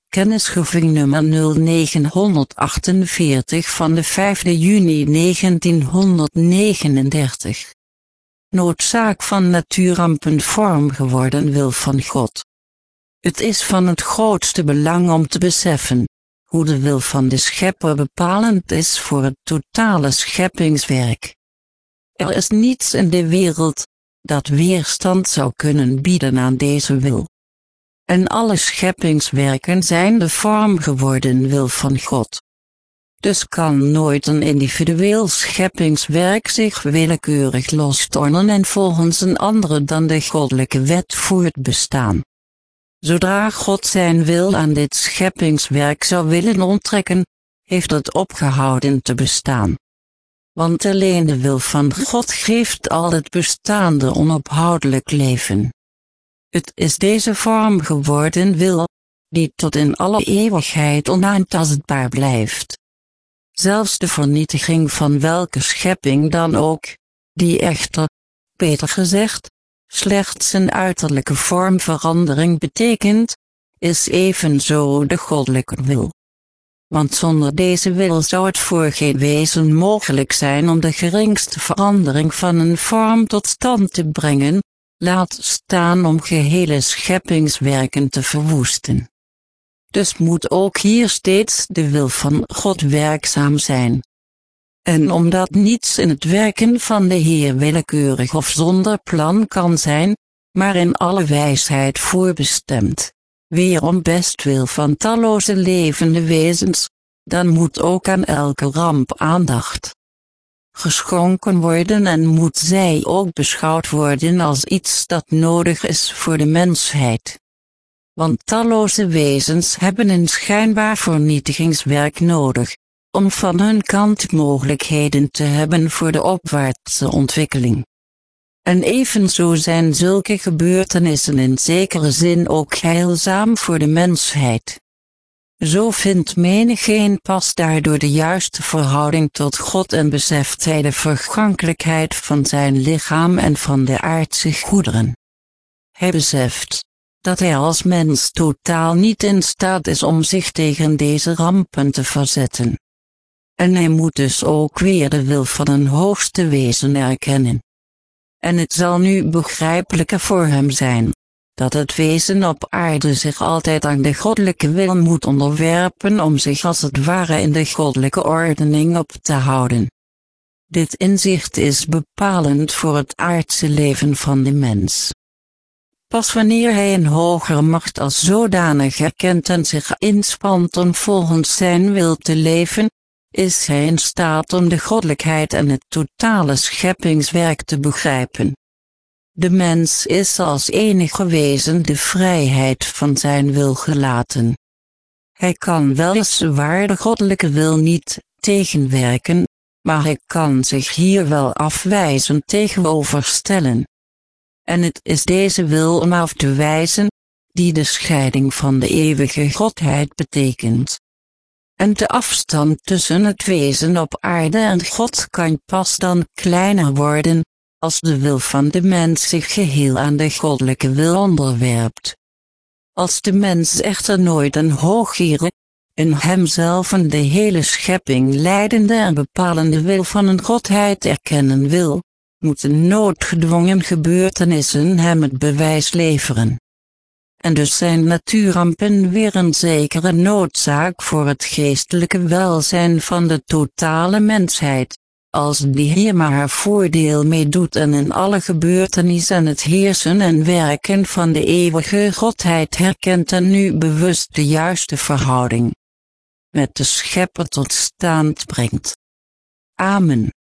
Kennisgeving nummer 0948 van de 5 juni 1939. Noodzaak van natuurrampen vorm geworden wil van God. Het is van het grootste belang om te beseffen hoe de wil van de Schepper bepalend is voor het totale scheppingswerk. Er is niets in de wereld dat weerstand zou kunnen bieden aan deze wil. En alle scheppingswerken zijn de vorm geworden wil van God. Dus kan nooit een individueel scheppingswerk zich willekeurig lostornen en volgens een andere dan de goddelijke wet voortbestaan. Zodra God zijn wil aan dit scheppingswerk zou willen onttrekken, heeft het opgehouden te bestaan. Want alleen de wil van God geeft al het bestaande onophoudelijk leven. Het is deze vorm geworden wil, die tot in alle eeuwigheid onaantastbaar blijft. Zelfs de vernietiging van welke schepping dan ook, die echter, beter gezegd, slechts een uiterlijke vormverandering betekent, is evenzo de goddelijke wil. Want zonder deze wil zou het voor geen wezen mogelijk zijn om de geringste verandering van een vorm tot stand te brengen, laat staan om gehele scheppingswerken te verwoesten. Dus moet ook hier steeds de wil van God werkzaam zijn. En omdat niets in het werken van de Heer willekeurig of zonder plan kan zijn, maar in alle wijsheid voorbestemd, weer om bestwil van talloze levende wezens, dan moet ook aan elke ramp aandacht geschonken worden en moet zij ook beschouwd worden als iets dat nodig is voor de mensheid. Want talloze wezens hebben een schijnbaar vernietigingswerk nodig, om van hun kant mogelijkheden te hebben voor de opwaartse ontwikkeling. En evenzo zijn zulke gebeurtenissen in zekere zin ook heilzaam voor de mensheid. Zo vindt menigeen pas daardoor de juiste verhouding tot God en beseft hij de vergankelijkheid van zijn lichaam en van de aardse goederen. Hij beseft dat hij als mens totaal niet in staat is om zich tegen deze rampen te verzetten. En hij moet dus ook weer de wil van een hoogste wezen erkennen. En het zal nu begrijpelijker voor hem zijn dat het wezen op aarde zich altijd aan de goddelijke wil moet onderwerpen om zich als het ware in de goddelijke ordening op te houden. Dit inzicht is bepalend voor het aardse leven van de mens. Pas wanneer hij een hogere macht als zodanig erkent en zich inspant om volgens zijn wil te leven, is hij in staat om de goddelijkheid en het totale scheppingswerk te begrijpen. De mens is als enige wezen de vrijheid van zijn wil gelaten. Hij kan weliswaar de goddelijke wil niet tegenwerken, maar hij kan zich hier wel afwijzend tegenover stellen. En het is deze wil om af te wijzen, die de scheiding van de eeuwige Godheid betekent. En de afstand tussen het wezen op aarde en God kan pas dan kleiner worden, als de wil van de mens zich geheel aan de goddelijke wil onderwerpt. Als de mens echter nooit een hogere, in hemzelven de hele schepping leidende en bepalende wil van een Godheid erkennen wil, moeten noodgedwongen gebeurtenissen hem het bewijs leveren. En dus zijn natuurrampen weer een zekere noodzaak voor het geestelijke welzijn van de totale mensheid, als die hier maar haar voordeel mee doet en in alle gebeurtenissen en het heersen en werken van de eeuwige Godheid herkent en nu bewust de juiste verhouding met de Schepper tot stand brengt. Amen.